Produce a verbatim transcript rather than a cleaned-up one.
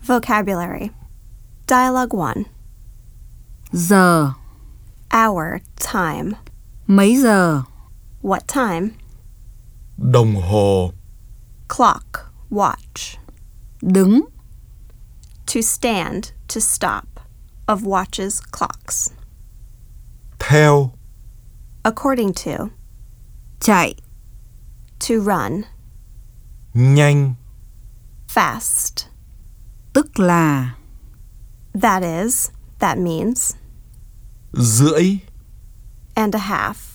Vocabulary. Dialogue one. Giờ, Hour, time. mấy giờ, What time? Đồng hồ. Clock, watch. đứng, To stand, to stop. Of watches, clocks. Theo. According to. chạy, To run. Nhanh. Fast. tức là, That is, that means. Rưỡi. And a half.